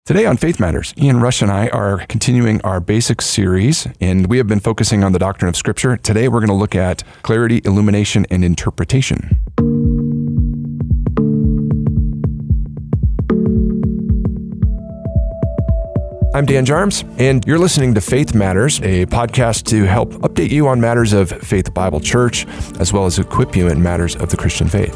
Today on Faith Matters, Ian Rush and I are continuing our basics series, and we have been focusing on the doctrine of Scripture. Today we're going to look at clarity, illumination, and interpretation. I'm Dan Jarms, and you're listening to Faith Matters, a podcast to help update you on matters of Faith Bible Church, as well as equip you in matters of the Christian faith.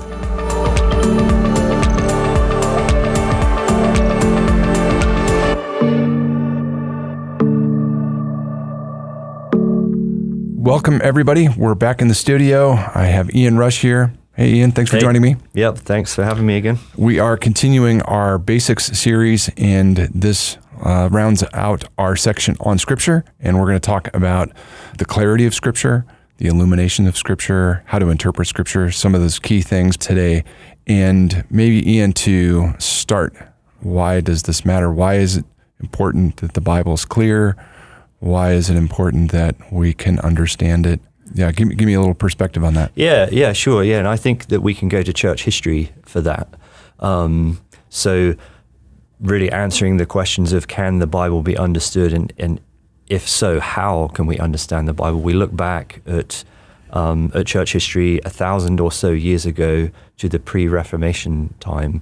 Welcome, everybody. We're back in the studio. I have Ian Rush here. Hey, Ian, thanks for joining me. Yep, thanks for having me again. We are continuing our basics series, and this rounds out our section on Scripture, and we're going to talk about the clarity of Scripture, the illumination of Scripture, how to interpret Scripture, some of those key things today. And maybe, Ian, to start, why does this matter? Why is it important that the Bible is clear? Why is it important that we can understand it? Yeah, give me a little perspective on that. Yeah, sure. Yeah, and I think that we can go to church history for that. So really answering the questions of can the Bible be understood, and if so, how can we understand the Bible? We look back at church history 1,000 or so years ago to the pre-Reformation time,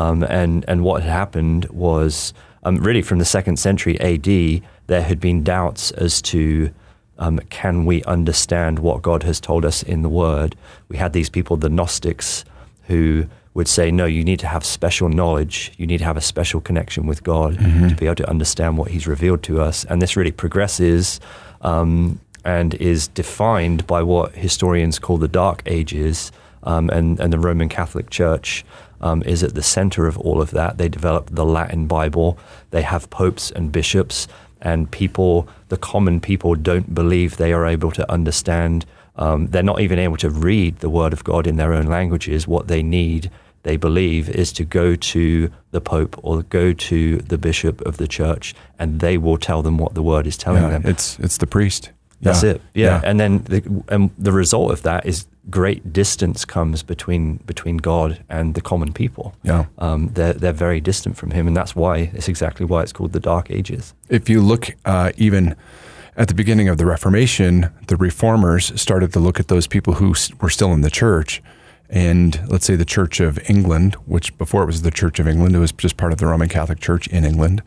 and what had happened was really from the 2nd century AD, there had been doubts as to can we understand what God has told us in the Word. We had these people, the Gnostics, who would say, no, you need to have special knowledge. You need to have a special connection with God to be able to understand what He's revealed to us. And this really progresses and is defined by what historians call the Dark Ages, and the Roman Catholic Church is at the center of all of that. They developed the Latin Bible. They have popes and bishops. And people, the common people, don't believe they are able to understand. They're not even able to read the Word of God in their own languages. What they need, they believe, is to go to the Pope or go to the Bishop of the Church, and they will tell them what the Word is telling them. It's the priest. That's it. Yeah. And then the result of that is great distance comes between God and the common people. Yeah. They're very distant from Him, and that's why it's exactly why it's called the Dark Ages. If you look even at the beginning of the Reformation, the Reformers started to look at those people who were still in the church, and let's say the Church of England, which before it was the Church of England, it was just part of the Roman Catholic Church in England.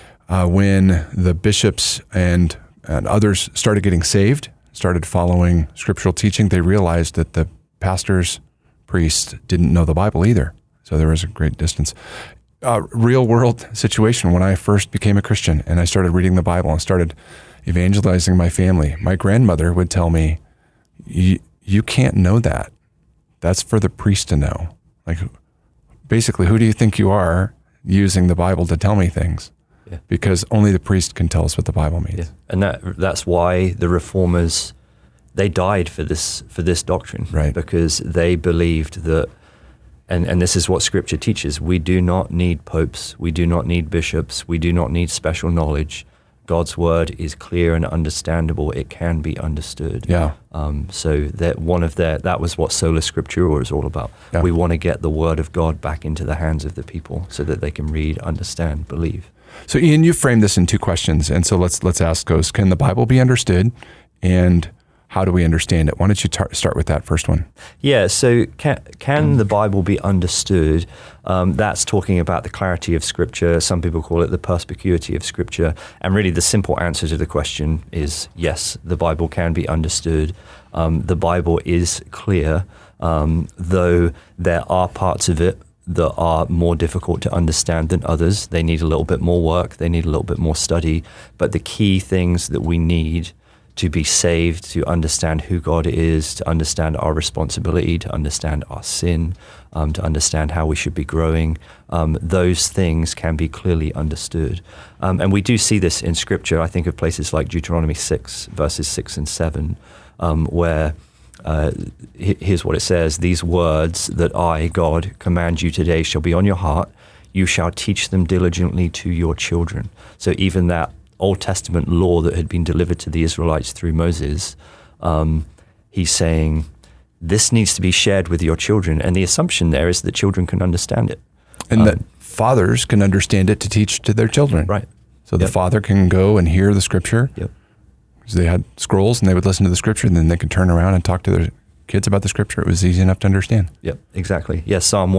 When the bishops and others started getting saved, started following scriptural teaching, they realized that the pastors, priests didn't know the Bible either. So there was a great distance. Real world situation when I first became a Christian and I started reading the Bible and started evangelizing my family. My grandmother would tell me, you can't know that. That's for the priest to know. Like, basically, who do you think you are using the Bible to tell me things? Yeah. Because only the priest can tell us what the Bible means. Yeah. And that's why the Reformers, they died for this doctrine. Right. Because they believed that, and this is what Scripture teaches, we do not need popes, we do not need bishops, we do not need special knowledge. God's Word is clear and understandable. It can be understood. Yeah. So that that was what Sola Scriptura is all about. Yeah. We want to get the Word of God back into the hands of the people so that they can read, understand, believe. So, Ian, you framed this in two questions, and so let's ask those. Can the Bible be understood, and how do we understand it? Why don't you start with that first one? Yeah, so can the Bible be understood? That's talking about the clarity of Scripture. Some people call it the perspicuity of Scripture. And really the simple answer to the question is yes, the Bible can be understood. The Bible is clear, though there are parts of it that are more difficult to understand than others. They need a little bit more work. They need a little bit more study. But the key things that we need to be saved, to understand who God is, to understand our responsibility, to understand our sin, to understand how we should be growing, those things can be clearly understood. And we do see this in Scripture. I think of places like Deuteronomy 6, verses 6 and 7, where here's what it says: these words that I, God, command you today shall be on your heart. You shall teach them diligently to your children. So even that Old Testament law that had been delivered to the Israelites through Moses, he's saying, this needs to be shared with your children. And the assumption there is that children can understand it. And that fathers can understand it to teach to their children. Right. So the father can go and hear the scripture. Yep. Because they had scrolls and they would listen to the scripture, and then they could turn around and talk to their kids about the scripture. It was easy enough to understand. Yep, exactly. Yeah, Psalm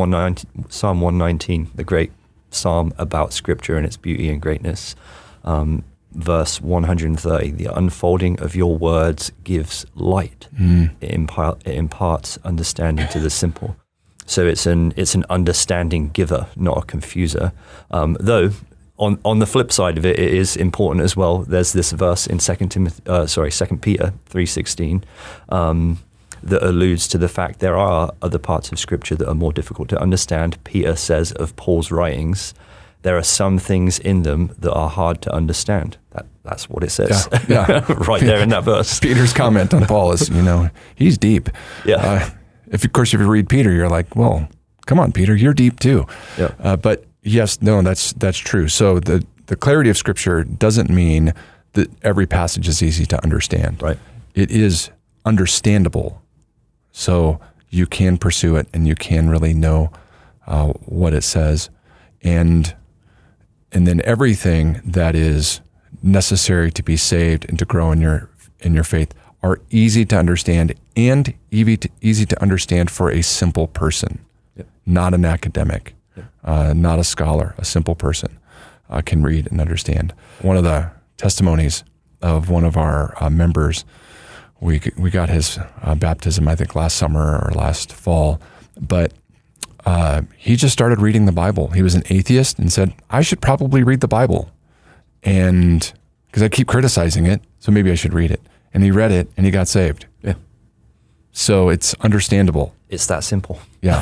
119, the great psalm about scripture and its beauty and greatness. Verse 130, the unfolding of your words gives light. It imparts understanding to the simple. So it's an understanding giver, not a confuser. Though on the flip side of it, it is important as well. There's this verse in 2 Peter 3:16 that alludes to the fact there are other parts of Scripture that are more difficult to understand. Peter says of Paul's writings, there are some things in them that are hard to understand. That's what it says. Yeah. Right there in that verse. Peter's comment on Paul is, he's deep. Yeah. If you read Peter, you're like, well, come on, Peter, you're deep too. Yeah. But yes, no, that's true. So the clarity of Scripture doesn't mean that every passage is easy to understand. Right. It is understandable. So you can pursue it and you can really know what it says. And then everything that is necessary to be saved and to grow in your faith are easy to understand and easy to understand for a simple person, not an academic, not a scholar. A simple person can read and understand. One of the testimonies of one of our members, we got his baptism, I think, last summer or last fall, but he just started reading the Bible. He was an atheist and said, I should probably read the Bible. And because I keep criticizing it, so maybe I should read it. And he read it and he got saved. Yeah. So it's understandable. It's that simple. Yeah.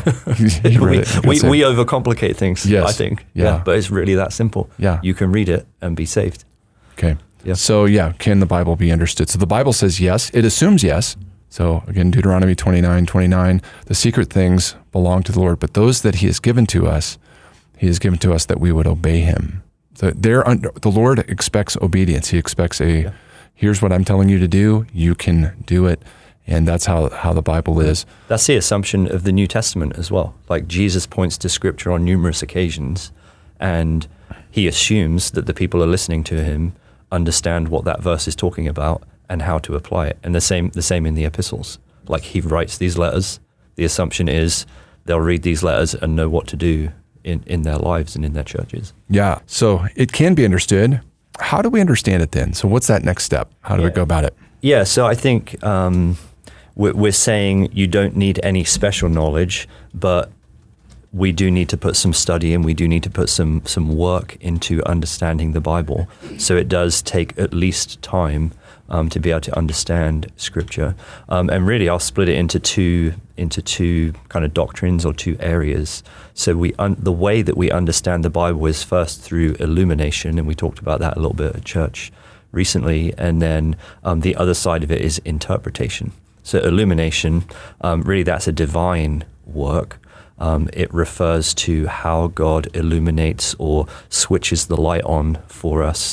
We overcomplicate things, yes. I think. Yeah. But it's really that simple. Yeah. You can read it and be saved. Okay. Yeah. So can the Bible be understood? So the Bible says yes. It assumes yes. So again, Deuteronomy 29:29, the secret things belong to the Lord, but those that he has given to us that we would obey him. So the Lord expects obedience. He expects here's what I'm telling you to do. You can do it. And that's how the Bible is. That's the assumption of the New Testament as well. Like Jesus points to Scripture on numerous occasions, and he assumes that the people are listening to him understand what that verse is talking about and how to apply it. And the same in the epistles. Like he writes these letters. The assumption is they'll read these letters and know what to do in their lives and in their churches. Yeah. So it can be understood. How do we understand it then? So what's that next step? How do we go about it? Yeah. So I think we're saying you don't need any special knowledge, but we do need to put some study and we do need to put some work into understanding the Bible. So it does take at least time to be able to understand Scripture. And really, I'll split it into two kind of doctrines or two areas. So the way that we understand the Bible is first through illumination, and we talked about that a little bit at church recently. And then the other side of it is interpretation. So illumination, really that's a divine work. It refers to how God illuminates or switches the light on for us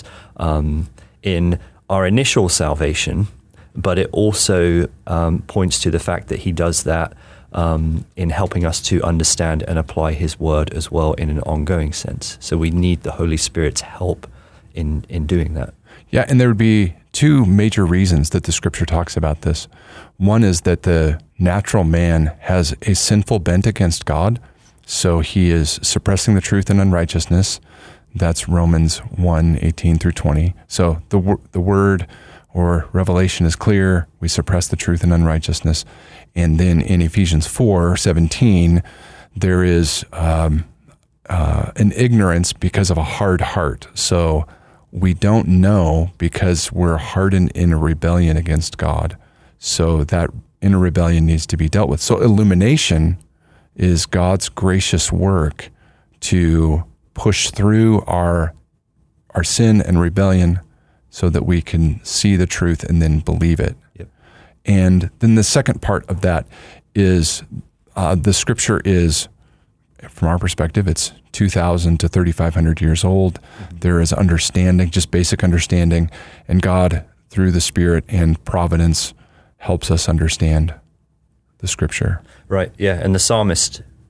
in our initial salvation, but it also points to the fact that he does that in helping us to understand and apply his word as well in an ongoing sense. So we need the Holy Spirit's help in doing that. Yeah, and there would be two major reasons that the Scripture talks about this. One is that the natural man has a sinful bent against God, so he is suppressing the truth in unrighteousness. That's Romans 1:18 through 20. So the word or revelation is clear. We suppress the truth in unrighteousness. And then in Ephesians 4:17, there is an ignorance because of a hard heart. So we don't know because we're hardened in a rebellion against God. So that inner rebellion needs to be dealt with. So illumination is God's gracious work to push through our sin and rebellion so that we can see the truth and then believe it. Yep. And then the second part of that is the Scripture is, from our perspective, it's 2,000 to 3,500 years old. Mm-hmm. There is understanding, just basic understanding, and God, through the Spirit and providence, helps us understand the Scripture. Right, yeah, and the psalmist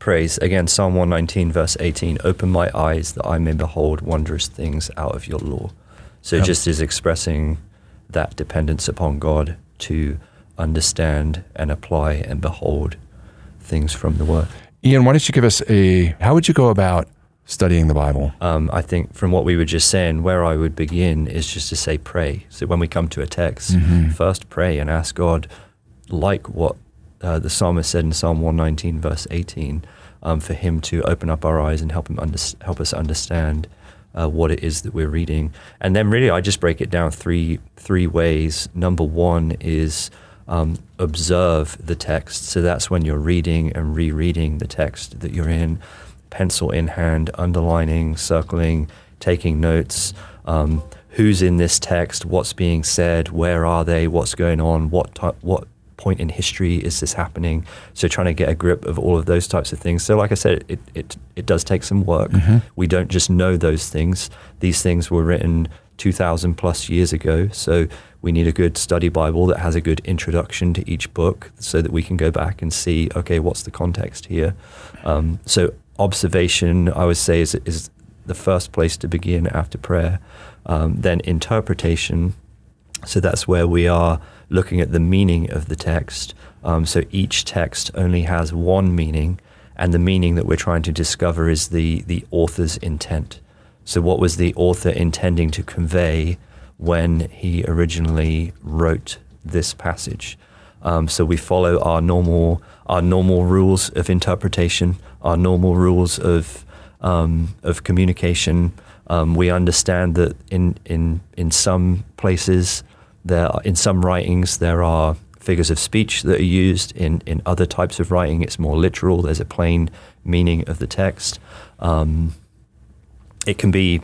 praise. Again, Psalm 119, verse 18, open my eyes that I may behold wondrous things out of your law. So just is expressing that dependence upon God to understand and apply and behold things from the Word. Ian, why don't you give us how would you go about studying the Bible? I think from what we were just saying, where I would begin is just to say pray. So when we come to a text, first pray and ask God, like what the psalmist said in Psalm 119, verse 18, for him to open up our eyes and help us understand what it is that we're reading. And then really I just break it down three ways. Number one is observe the text. So that's when you're reading and rereading the text that you're in, pencil in hand, underlining, circling, taking notes. Who's in this text? What's being said? Where are they? What's going on? What point in history is this happening? So trying to get a grip of all of those types of things. So like I said, it does take some work. We don't just know those things. These things were written 2,000 plus years ago. So we need a good study Bible that has a good introduction to each book so that we can go back and see, okay, what's the context here? So observation, I would say, is the first place to begin after prayer. Then interpretation. So that's where we are looking at the meaning of the text. So each text only has one meaning, and the meaning that we're trying to discover is the author's intent. So what was the author intending to convey when he originally wrote this passage? So we follow our normal rules of interpretation, our normal rules of communication. We understand that in some places, in some writings, there are figures of speech that are used. In other types of writing, it's more literal. There's a plain meaning of the text. It can be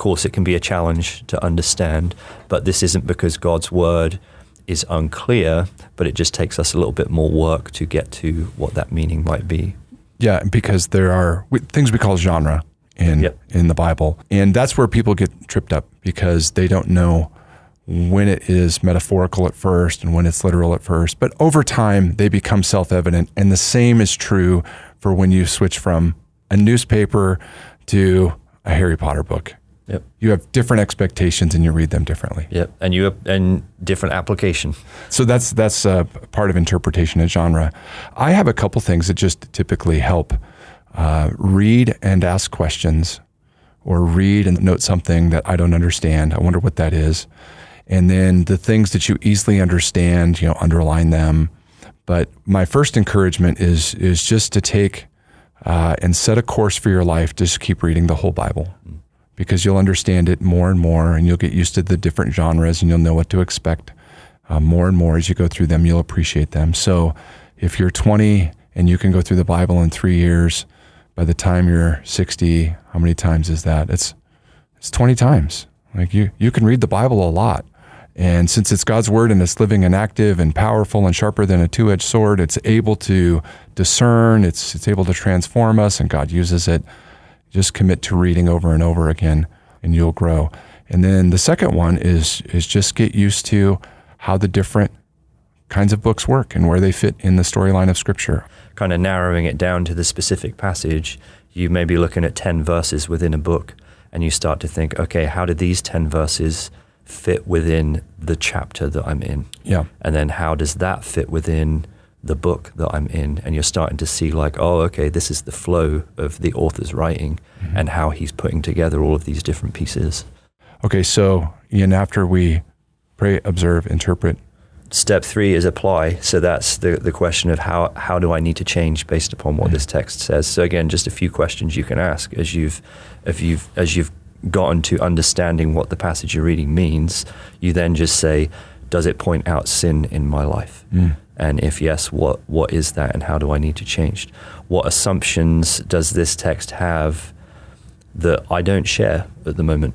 a challenge to understand, but this isn't because God's word is unclear, but it just takes us a little bit more work to get to what that meaning might be. Yeah, because there are things we call genre in the Bible, and that's where people get tripped up because they don't know when it is metaphorical at first and when it's literal at first. But over time, they become self-evident, and the same is true for when you switch from a newspaper to a Harry Potter book. Yep. You have different expectations and you read them differently. Yep, and different application. So that's part of interpretation of genre. I have a couple things that just typically help. Read and ask questions, or read and note something that I don't understand. I wonder what that is. And then the things that you easily understand, underline them. But my first encouragement is just to take and set a course for your life. Just keep reading the whole Bible, because you'll understand it more and more, and you'll get used to the different genres, and you'll know what to expect more and more as you go through them. You'll appreciate them. So if you're 20 and you can go through the Bible in 3 years, by the time you're 60, how many times is that? It's 20 times. Like you can read the Bible a lot. And since it's God's word and it's living and active and powerful and sharper than a two-edged sword, it's able to discern, it's able to transform us, and God uses it. Just commit to reading over and over again, and you'll grow. And then the second one is just get used to how the different kinds of books work and where they fit in the storyline of Scripture. Kind of narrowing it down to the specific passage, you may be looking at 10 verses within a book, and you start to think, okay, how do these 10 verses fit within the chapter that I'm in? Yeah. And then how does that fit within the book that I'm in? And you're starting to see like, oh, okay, this is the flow of the author's writing and how he's putting together all of these different pieces. Okay, so Ian, after we pray, observe, interpret. Step 3 is apply. So that's the question of how do I need to change based upon what this text says. So again, just a few questions you can ask as you've gotten to understanding what the passage you're reading means. You then just say, does it point out sin in my life? And if yes, what is that, and how do I need to change? What assumptions does this text have that I don't share at the moment?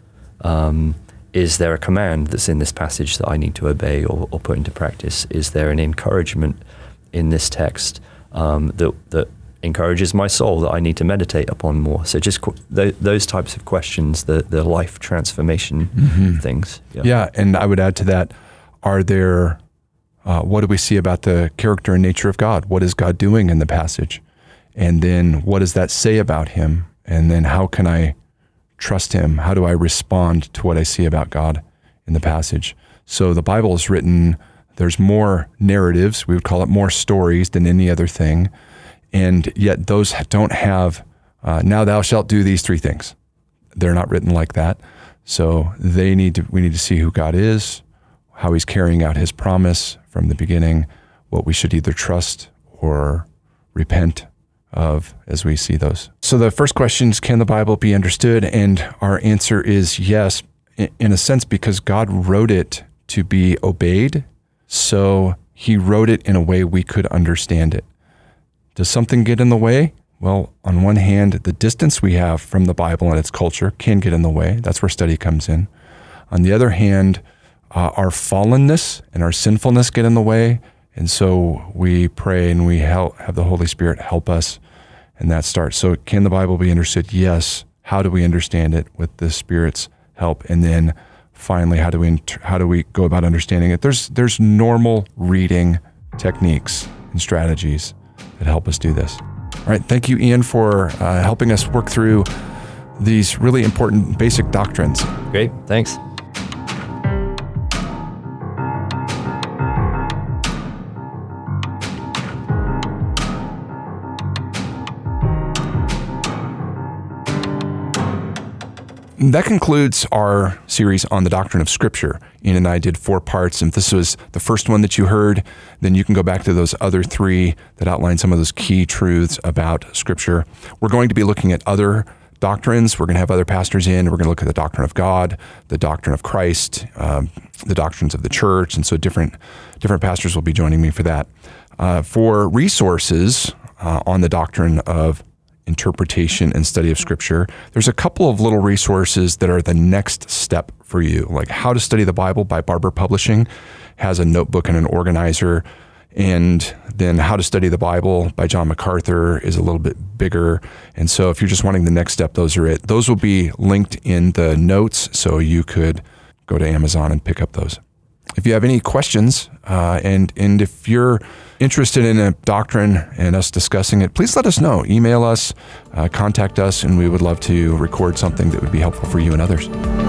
Is there a command that's in this passage that I need to obey or put into practice? Is there an encouragement in this text that encourages my soul that I need to meditate upon more? So just those types of questions, the life transformation things. Yeah, and I would add to that, are there, what do we see about the character and nature of God? What is God doing in the passage? And then what does that say about him? And then how can I trust him? How do I respond to what I see about God in the passage? So the Bible is written, there's more narratives, we would call it more stories than any other thing. And yet those don't have, now thou shalt do these 3 things. They're not written like that. So we need to see who God is, how he's carrying out his promise from the beginning, what we should either trust or repent of as we see those. So the first question is, can the Bible be understood? And our answer is yes, in a sense, because God wrote it to be obeyed. So he wrote it in a way we could understand it. Does something get in the way? Well, on one hand, the distance we have from the Bible and its culture can get in the way. That's where study comes in. On the other hand, our fallenness and our sinfulness get in the way. And so we pray and we have the Holy Spirit help us, and that starts. So can the Bible be understood? Yes. How do we understand it with the Spirit's help? And then finally, how do we go about understanding it? There's normal reading techniques and strategies that help us do this. All right. Thank you, Ian, for helping us work through these really important basic doctrines. Great. Thanks. That concludes our series on the doctrine of Scripture. Ian and I did 4 parts. And if this was the first one that you heard, then you can go back to those other 3 that outline some of those key truths about Scripture. We're going to be looking at other doctrines. We're going to have other pastors in. We're going to look at the doctrine of God, the doctrine of Christ, the doctrines of the church. And so different pastors will be joining me for that. For resources on the doctrine of interpretation and study of Scripture, there's a couple of little resources that are the next step for you, like How to Study the Bible by Barber Publishing has a notebook and an organizer, and then How to Study the Bible by John MacArthur is a little bit bigger. And so if you're just wanting the next step, those are it. Those will be linked in the notes, so you could go to Amazon and pick up those. If you have any questions, and if you're interested in a doctrine and us discussing it, please let us know. Email us, contact us, and we would love to record something that would be helpful for you and others.